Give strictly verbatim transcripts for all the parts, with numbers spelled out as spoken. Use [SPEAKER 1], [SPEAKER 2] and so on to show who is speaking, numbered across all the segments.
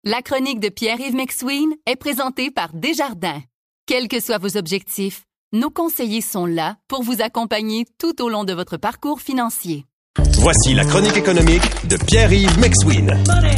[SPEAKER 1] La chronique de Pierre-Yves McSween est présentée par Desjardins. Quels que soient vos objectifs, nos conseillers sont là pour vous accompagner tout au long de votre parcours financier.
[SPEAKER 2] Voici la chronique économique de Pierre-Yves McSween.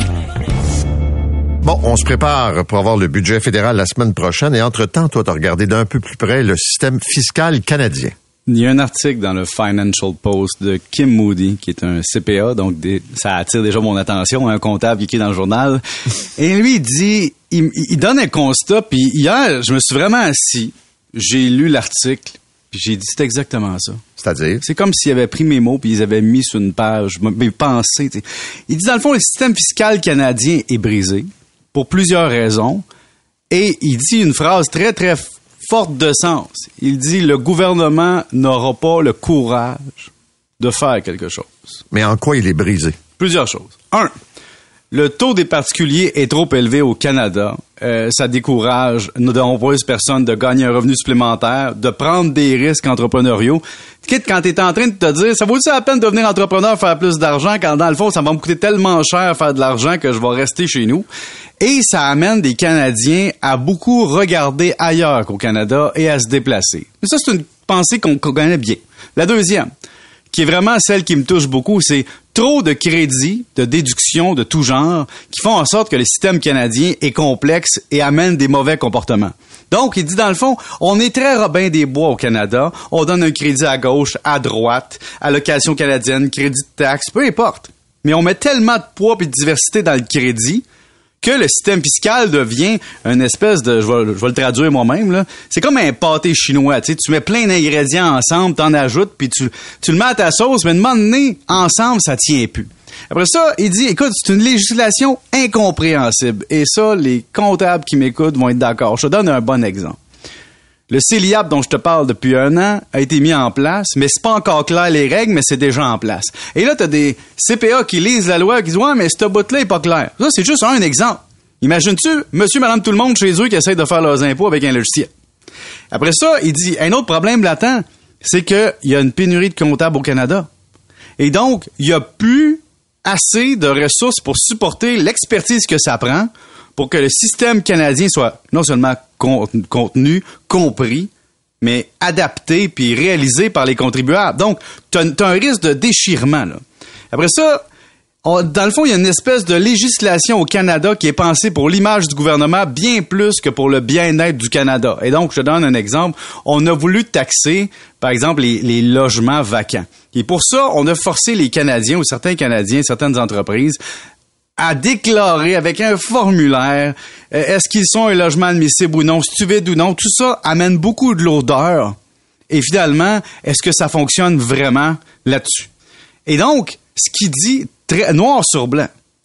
[SPEAKER 3] Bon, on se prépare pour avoir le budget fédéral la semaine prochaine et entre-temps, toi, tu as regardé d'un peu plus près le système fiscal canadien.
[SPEAKER 4] Il y a un article dans le Financial Post de Kim Moody, qui est un C P A, donc des, ça attire déjà mon attention, un comptable qui écrit dans le journal. Et lui, il dit, il, il donne un constat, puis hier, je me suis vraiment assis, j'ai lu l'article, puis j'ai dit, c'est exactement ça.
[SPEAKER 3] C'est-à-dire?
[SPEAKER 4] C'est comme s'il avait pris mes mots, puis ils avaient mis sur une page, mes pensées. T'sais. Il dit, dans le fond, le système fiscal canadien est brisé, pour plusieurs raisons, et il dit une phrase très, très forte de sens. Il dit, le gouvernement n'aura pas le courage de faire quelque chose.
[SPEAKER 3] Mais en quoi il est brisé?
[SPEAKER 4] Plusieurs choses. Un, le taux des particuliers est trop élevé au Canada. Euh, ça décourage de nombreuses personnes de gagner un revenu supplémentaire, de prendre des risques entrepreneuriaux. Quitte quand tu es en train de te dire, ça vaut-il la peine de devenir entrepreneur, faire plus d'argent, quand dans le fond, ça va me coûter tellement cher faire de l'argent que je vais rester chez nous. Et ça amène des Canadiens à beaucoup regarder ailleurs qu'au Canada et à se déplacer. Mais ça, c'est une pensée qu'on, qu'on connaît bien. La deuxième, qui est vraiment celle qui me touche beaucoup, c'est trop de crédits, de déductions de tout genre, qui font en sorte que le système canadien est complexe et amène des mauvais comportements. Donc, il dit, dans le fond, on est très Robin des Bois au Canada. On donne un crédit à gauche, à droite, allocation canadienne, crédit de taxe, peu importe. Mais on met tellement de poids et de diversité dans le crédit que le système fiscal devient une espèce de, je vais, je vais le traduire moi-même, là. C'est comme un pâté chinois, tu sais. Tu mets plein d'ingrédients ensemble, t'en ajoutes, puis tu, tu le mets à ta sauce, mais de moment donné, ensemble, ça tient plus. Après ça, il dit, écoute, c'est une législation incompréhensible. Et ça, les comptables qui m'écoutent vont être d'accord. Je te donne un bon exemple. Le C E L I A P dont je te parle depuis un an a été mis en place, mais c'est pas encore clair les règles, mais c'est déjà en place. Et là, t'as des C P A qui lisent la loi qui disent « Ouais, mais ce bout-là est pas clair. » Ça, c'est juste un exemple. Imagines-tu, monsieur, madame, tout le monde chez eux qui essayent de faire leurs impôts avec un logiciel. Après ça, il dit, un autre problème latent, c'est qu'il y a une pénurie de comptables au Canada. Et donc, il y a plus assez de ressources pour supporter l'expertise que ça prend pour que le système canadien soit non seulement contenu, compris, mais adapté puis réalisé par les contribuables. Donc, tu as un risque de déchirement, là. Après ça, on, dans le fond, il y a une espèce de législation au Canada qui est pensée pour l'image du gouvernement bien plus que pour le bien-être du Canada. Et donc, je te donne un exemple. On a voulu taxer, par exemple, les, les logements vacants. Et pour ça, on a forcé les Canadiens ou certains Canadiens, certaines entreprises, à déclarer avec un formulaire euh, est-ce qu'ils sont un logement admissible ou non, si tu vide ou non. Tout ça amène beaucoup de lourdeur. Et finalement, est-ce que ça fonctionne vraiment là-dessus? Et donc, ce qui dit très noir sur blanc,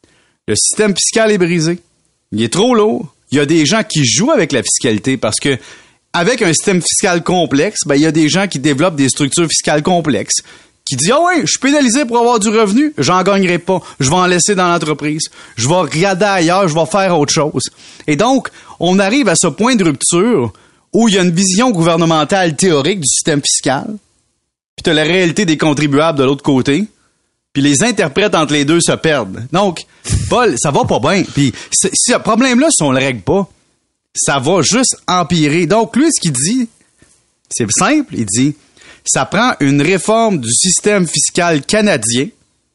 [SPEAKER 4] le système fiscal est brisé, il est trop lourd, il y a des gens qui jouent avec la fiscalité parce que avec un système fiscal complexe, ben il y a des gens qui développent des structures fiscales complexes, qui disent « Ah ouais, je suis pénalisé pour avoir du revenu, j'en gagnerai pas, je vais en laisser dans l'entreprise, je vais regarder ailleurs, je vais faire autre chose. » Et donc, on arrive à ce point de rupture où il y a une vision gouvernementale théorique du système fiscal, puis tu as la réalité des contribuables de l'autre côté, puis les interprètes entre les deux se perdent. Donc, Paul, ça va pas bien. Puis si ce problème-là, si on le règle pas, ça va juste empirer. Donc, lui, ce qu'il dit, c'est simple, il dit... Ça prend une réforme du système fiscal canadien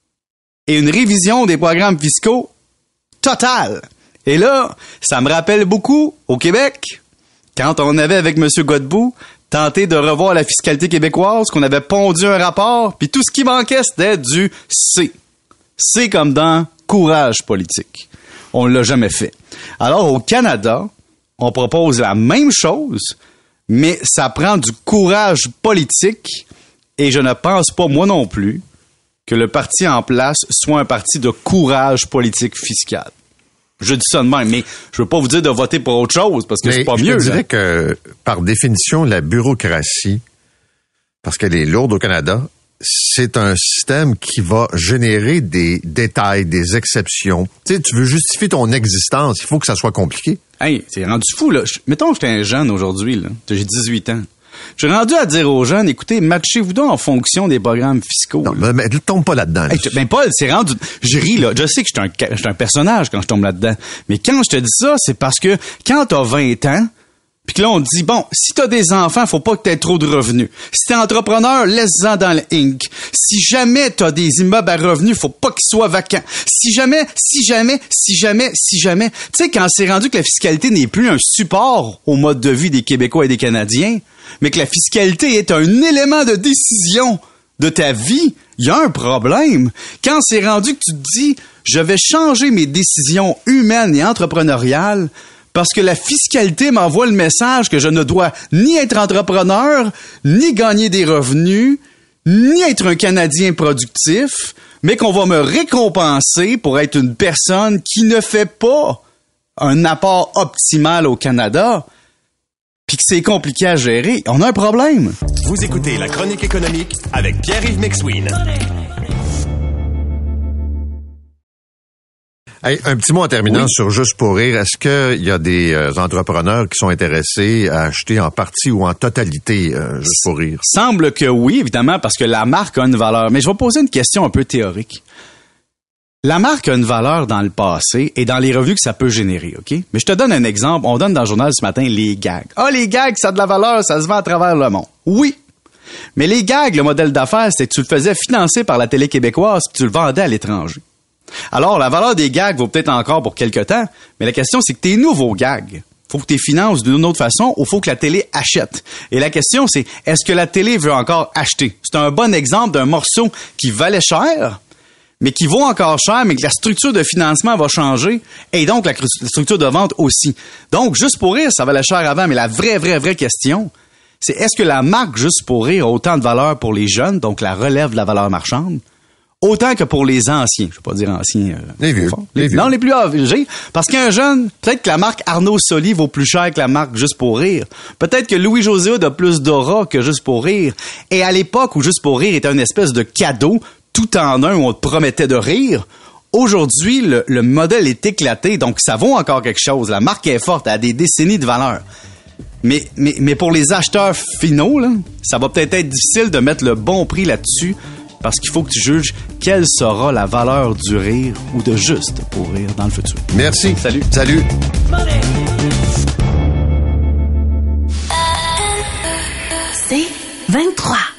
[SPEAKER 4] et une révision des programmes fiscaux totale. Et là, ça me rappelle beaucoup au Québec, quand on avait avec M. Godbout tenté de revoir la fiscalité québécoise, qu'on avait pondu un rapport, puis tout ce qui manquait, c'était du C. C comme dans courage politique. On ne l'a jamais fait. Alors, au Canada, on propose la même chose, mais ça prend du courage politique et je ne pense pas, moi non plus, que le parti en place soit un parti de courage politique fiscal. Je dis ça de même, mais je veux pas vous dire de voter pour autre chose parce que mais c'est pas
[SPEAKER 3] je
[SPEAKER 4] mieux.
[SPEAKER 3] Je dirais
[SPEAKER 4] là.
[SPEAKER 3] que, par définition, la bureaucratie, parce qu'elle est lourde au Canada, c'est un système qui va générer des détails, des exceptions. Tu sais, tu veux justifier ton existence, il faut que ça soit compliqué.
[SPEAKER 4] Hey, c'est rendu fou, là. Mettons que j'étais un jeune aujourd'hui, là. J'ai dix-huit ans. Je suis rendu à dire aux jeunes, écoutez, matchez-vous donc en fonction des programmes fiscaux.
[SPEAKER 3] Non, mais, mais ne tombe pas là-dedans. Là.
[SPEAKER 4] Hey, ben Paul, c'est rendu... Je ris, là. Je sais que je suis un, je suis un personnage quand je tombe là-dedans. Mais quand je te dis ça, c'est parce que quand t'as vingt ans, puis que là, on te dit, bon, si t'as des enfants, faut pas que t'aies trop de revenus. Si t'es entrepreneur, laisse-en dans le Inc. Si jamais t'as des immeubles à revenus, faut pas qu'ils soient vacants. Si jamais, si jamais, si jamais, si jamais... Tu sais, quand c'est rendu que la fiscalité n'est plus un support au mode de vie des Québécois et des Canadiens, mais que la fiscalité est un élément de décision de ta vie, il y a un problème. Quand c'est rendu que tu te dis, je vais changer mes décisions humaines et entrepreneuriales parce que la fiscalité m'envoie le message que je ne dois ni être entrepreneur, ni gagner des revenus, ni être un Canadien productif, mais qu'on va me récompenser pour être une personne qui ne fait pas un apport optimal au Canada, puis que c'est compliqué à gérer, on a un problème.
[SPEAKER 2] Vous écoutez La Chronique économique avec Pierre-Yves McSween.
[SPEAKER 3] Hey, un petit mot en terminant
[SPEAKER 4] Oui.
[SPEAKER 3] sur Juste pour rire. Est-ce qu'il y a des euh, entrepreneurs qui sont intéressés à acheter en partie ou en totalité euh, Juste pour rire?
[SPEAKER 4] Semble que oui, évidemment, parce que la marque a une valeur. Mais je vais poser une question un peu théorique. La marque a une valeur dans le passé et dans les revenus que ça peut générer, OK? Mais je te donne un exemple. On donne dans le journal ce matin les gags. Ah, les gags, ça a de la valeur, ça se vend à travers le monde. Oui. Mais les gags, le modèle d'affaires, c'est que tu le faisais financer par la télé québécoise puis tu le vendais à l'étranger. Alors, la valeur des gags vaut peut-être encore pour quelque temps, mais la question, c'est que tes nouveaux gags, faut que tu les finances d'une autre façon ou faut que la télé achète. Et la question, c'est, est-ce que la télé veut encore acheter? C'est un bon exemple d'un morceau qui valait cher, mais qui vaut encore cher, mais que la structure de financement va changer, et donc la structure de vente aussi. Donc, Juste pour rire, ça valait cher avant, mais la vraie, vraie, vraie question, c'est est-ce que la marque Juste pour rire a autant de valeur pour les jeunes, donc la relève de la valeur marchande, autant que pour les anciens. Je ne vais pas dire anciens. Euh,
[SPEAKER 3] les vieux.
[SPEAKER 4] Les,
[SPEAKER 3] les vieux.
[SPEAKER 4] Non, les plus âgés. Parce qu'un jeune, peut-être que la marque Arnaud Soli vaut plus cher que la marque Juste pour rire. Peut-être que Louis-José Hood a plus d'aura que Juste pour rire. Et à l'époque où Juste pour rire était une espèce de cadeau, tout en un, où on te promettait de rire, aujourd'hui, le, le modèle est éclaté, donc ça vaut encore quelque chose. La marque est forte, elle a des décennies de valeur. Mais, mais, mais pour les acheteurs finaux, là, ça va peut-être être difficile de mettre le bon prix là-dessus, parce qu'il faut que tu juges quelle sera la valeur du rire ou de Juste pour rire dans le futur.
[SPEAKER 3] Merci.
[SPEAKER 4] Salut.
[SPEAKER 3] Salut.
[SPEAKER 5] C'est vingt-trois.